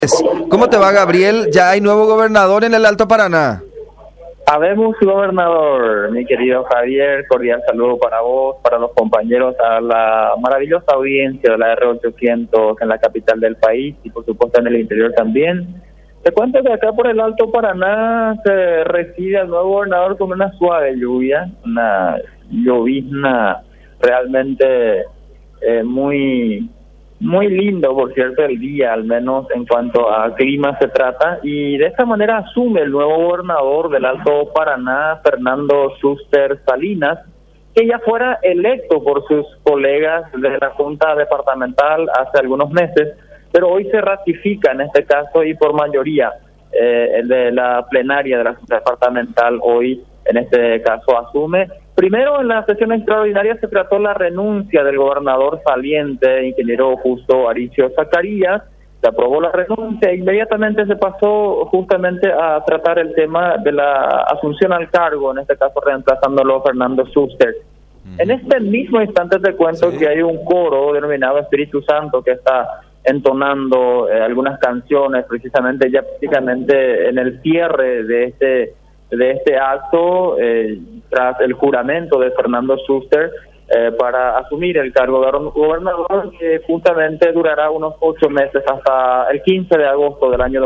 ¿Cómo te va, Gabriel? Ya hay nuevo gobernador en el Alto Paraná. Habemos gobernador, mi querido Javier, cordial saludo para vos, para los compañeros, a la maravillosa audiencia de la R800 en la capital del país y por supuesto en el interior también. Te cuento que acá por el Alto Paraná se recibe al nuevo gobernador con una suave lluvia, una llovizna realmente muy lindo, por cierto, el día, al menos en cuanto a clima se trata, y de esta manera asume el nuevo gobernador del Alto Paraná, Fernando Suster Salinas, que ya fuera electo por sus colegas de la Junta Departamental hace algunos meses, pero hoy se ratifica en este caso y por mayoría de la plenaria de la Junta Departamental hoy en este caso asume. Primero, en la sesión extraordinaria se trató la renuncia del gobernador saliente, ingeniero Justo Aricio Zacarías. Se aprobó la renuncia e inmediatamente se pasó justamente a tratar el tema de la asunción al cargo, en este caso reemplazándolo Fernando Suster. En este mismo instante te cuento que hay un coro denominado Espíritu Santo que está entonando algunas canciones, precisamente ya prácticamente en el cierre de este acto, tras el juramento de Fernando Suster para asumir el cargo de gobernador, que justamente durará unos 8 meses hasta el 15 de agosto del año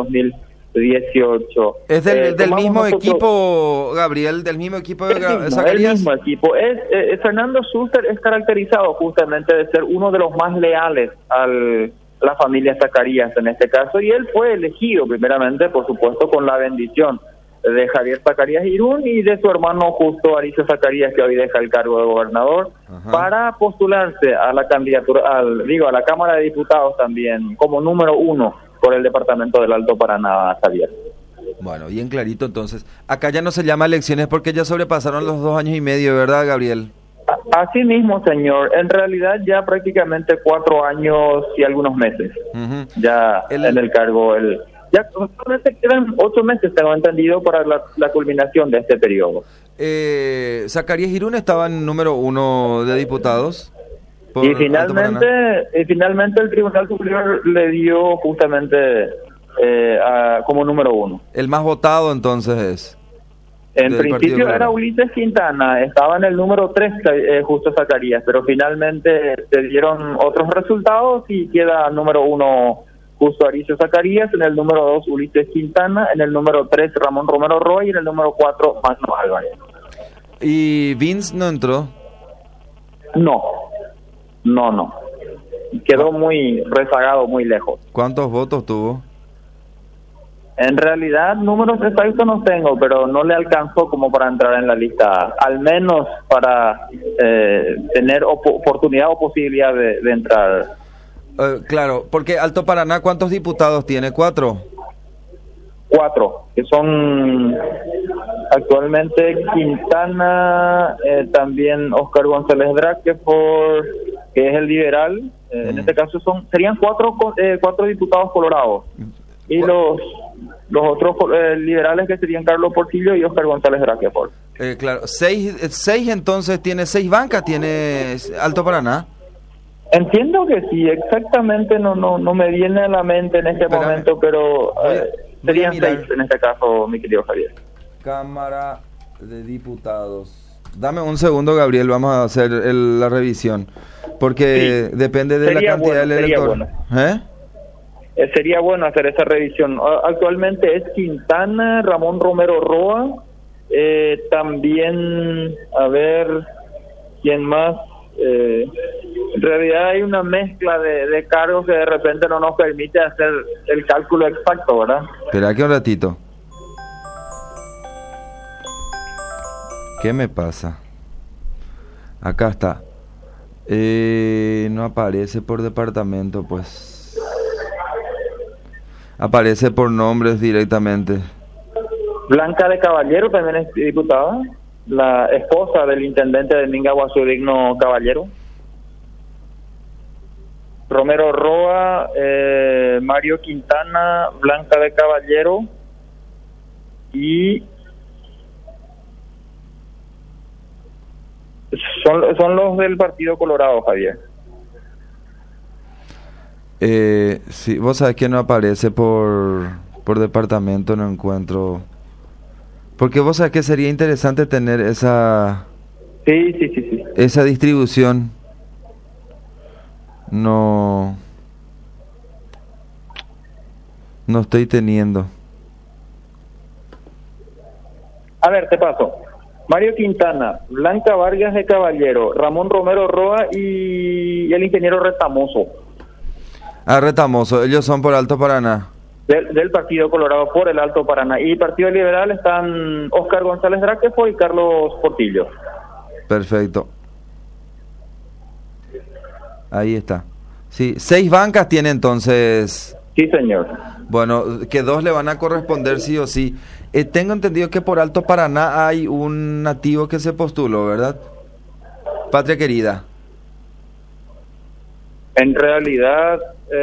2018. ¿Es del mismo equipo, Gabriel? ¿Del mismo equipo de Zacarías? El mismo equipo. Fernando Suster es caracterizado justamente de ser uno de los más leales a la familia Zacarías en este caso, y él fue elegido primeramente, por supuesto, con la bendición de Javier Zacarías Irún y de su hermano Justo Aricio Zacarías, que hoy deja el cargo de gobernador, para postularse a la candidatura, a la Cámara de Diputados también, como número 1 por el departamento del Alto Paraná, Javier. Bueno, bien clarito entonces. Acá ya no se llama elecciones porque ya sobrepasaron los 2 años y medio, ¿verdad, Gabriel? Así mismo, señor. En realidad ya prácticamente 4 años y algunos meses. Ya en el cargo, ya solamente quedan 8 meses, tengo entendido, para la culminación de este periodo. Zacarías Irún estaba en número 1 de diputados. Y finalmente el Tribunal Superior le dio justamente como número 1. El más votado entonces es. En principio era Ulises Quintana, estaba en el número 3 Justo Zacarías, pero finalmente se dieron otros resultados y queda número 1 Justo Aricio Zacarías, en el número 2 Ulises Quintana, en el número 3 Ramón Romero Roy y en el número 4 Magno Álvarez. ¿Y Vince no entró? No. Quedó muy rezagado, muy lejos. ¿Cuántos votos tuvo? En realidad, números exactos no tengo, pero no le alcanzó como para entrar en la lista, al menos para tener oportunidad o posibilidad de entrar. Claro, porque Alto Paraná, ¿cuántos diputados tiene? 4. 4, que son actualmente Quintana, también Oscar González Draque, que es el liberal. En este caso serían 4 diputados colorados. Y los otros liberales, que serían Carlos Portillo y Oscar González Draquefort. Claro, 6 entonces tiene 6 bancas, tiene Alto Paraná. Entiendo que sí, exactamente no me viene a la mente en este momento, pero serían 6 en este caso, mi querido Javier. Cámara de Diputados. Dame un segundo, Gabriel, vamos a hacer la revisión, porque depende de la cantidad del elector. Sería bueno hacer esa revisión. Actualmente es Quintana, Ramón Romero Roa, también, a ver, ¿quién más? En realidad hay una mezcla de cargos que de repente no nos permite hacer el cálculo exacto, ¿verdad? Espera aquí un ratito. ¿Qué me pasa? Acá está. No aparece por departamento, pues. Aparece por nombres directamente. Blanca de Caballero también es diputada, la esposa del intendente de Minga, Digno Caballero. Romero Roa, Mario Quintana, Blanca de Caballero y son los del Partido Colorado, Javier. Sí, vos sabés que no aparece por departamento, no encuentro. Porque vos sabés que sería interesante tener esa... Sí. Esa distribución. No estoy teniendo. A ver, te paso. Mario Quintana, Blanca Vargas de Caballero, Ramón Romero Roa y el ingeniero Retamoso. Retamoso, ellos son por Alto Paraná. Del Partido Colorado por el Alto Paraná. Y Partido Liberal están Oscar González Draquefo y Carlos Portillo. Perfecto. Ahí está. Sí, 6 bancas tiene entonces. Sí, señor. Bueno, que 2 le van a corresponder sí o sí. Tengo entendido que por Alto Paraná hay un nativo que se postuló, ¿verdad? Patria Querida. En realidad,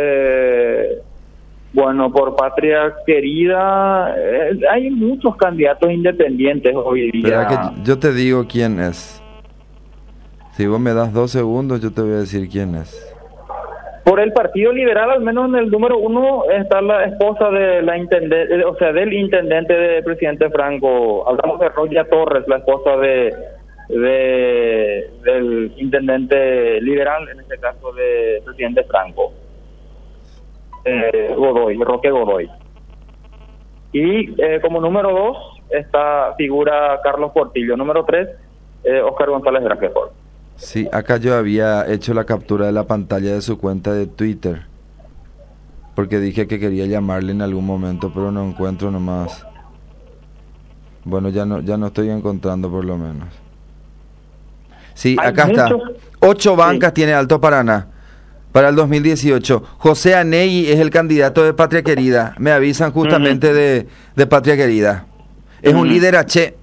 bueno, por Patria Querida hay muchos candidatos independientes hoy día. Espera que yo te digo quién es. Si vos me das 2 segundos, yo te voy a decir quién es. Por el Partido Liberal, al menos en el número 1, está la esposa de la intendente, o sea, del intendente de presidente Franco. Hablamos de Roya Torres, la esposa del intendente liberal, en este caso de presidente Franco. Roque Godoy. Y como número 2 figura Carlos Portillo. Número 3, Oscar González Draquefo. Sí, acá yo había hecho la captura de la pantalla de su cuenta de Twitter, porque dije que quería llamarle en algún momento, pero no encuentro nomás. Bueno, ya no estoy encontrando por lo menos. Sí, acá está. 8 bancas tiene Alto Paraná para el 2018. José Anegui es el candidato de Patria Querida. Me avisan justamente de Patria Querida. Es un líder H.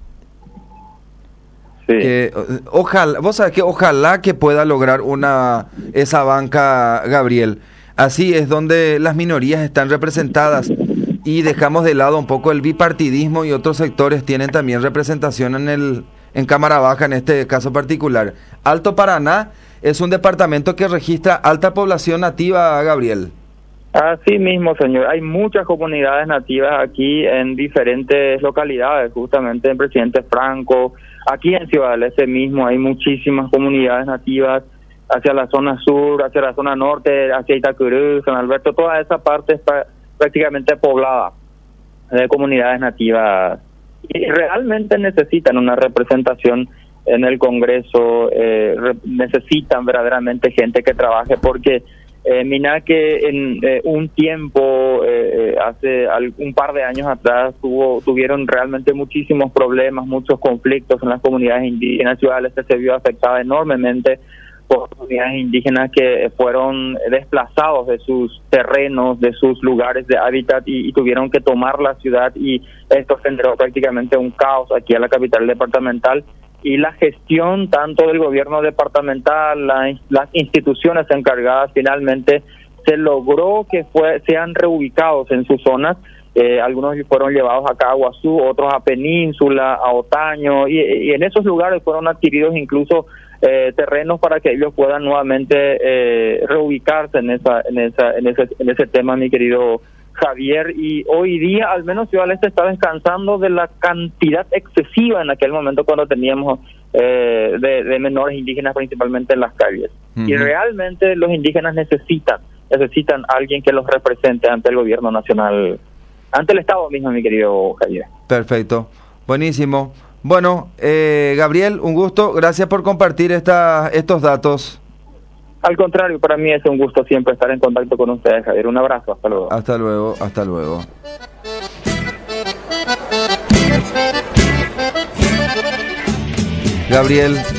Sí. Que, ojalá, vos sabés que ojalá que pueda lograr esa banca, Gabriel. Así es donde las minorías están representadas y dejamos de lado un poco el bipartidismo, y otros sectores tienen también representación en Cámara Baja, en este caso particular. Alto Paraná es un departamento que registra alta población nativa, Gabriel. Así mismo, señor. Hay muchas comunidades nativas aquí en diferentes localidades, justamente en Presidente Franco. Aquí en Ciudad del Este mismo hay muchísimas comunidades nativas hacia la zona sur, hacia la zona norte, hacia Itacurú, San Alberto. Toda esa parte está prácticamente poblada de comunidades nativas y realmente necesitan una representación en el Congreso, necesitan verdaderamente gente que trabaje, porque mira que en un tiempo, hace un par de años atrás, tuvieron realmente muchísimos problemas, muchos conflictos en las comunidades indígenas. Ciudad del Este se vio afectada enormemente por comunidades indígenas que fueron desplazados de sus terrenos, de sus lugares de hábitat, y tuvieron que tomar la ciudad, y esto generó prácticamente un caos aquí en la capital departamental. Y la gestión tanto del gobierno departamental, las instituciones encargadas, finalmente se logró que sean reubicados en sus zonas. Algunos fueron llevados acá a Aguazú, otros a Península, a Otaño, y en esos lugares fueron adquiridos incluso terrenos para que ellos puedan nuevamente reubicarse en ese tema, mi querido Javier. Y hoy día al menos Ciudad del Este está descansando de la cantidad excesiva en aquel momento cuando teníamos de menores indígenas principalmente en las calles. Y realmente los indígenas necesitan a alguien que los represente ante el gobierno nacional, ante el Estado mismo, mi querido Javier. Perfecto, buenísimo. Bueno, Gabriel, un gusto, gracias por compartir estos datos. Al contrario, para mí es un gusto siempre estar en contacto con ustedes, Javier. Un abrazo, hasta luego. Hasta luego, hasta luego. Gabriel